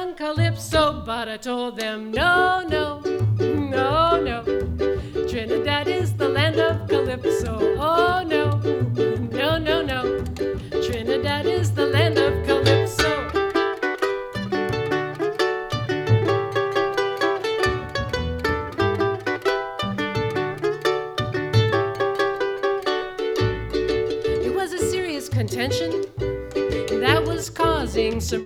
on Calypso, but I told them no, no, no, no. Trinidad is the land of Calypso. Oh no, no, no, no. Trinidad is the land of Calypso. It was a serious contention that was causing some